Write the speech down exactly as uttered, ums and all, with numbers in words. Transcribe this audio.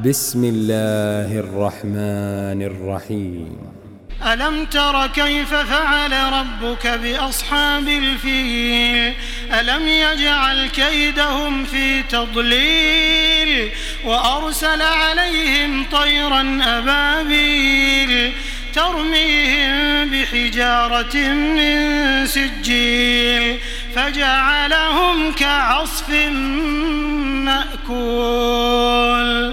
بسم الله الرحمن الرحيم. ألم تر كيف فعل ربك بأصحاب الفيل ألم يجعل كيدهم في تضليل وأرسل عليهم طيرا أبابيل ترميهم بحجارة من سجيل فجعلهم كعصف مأكول.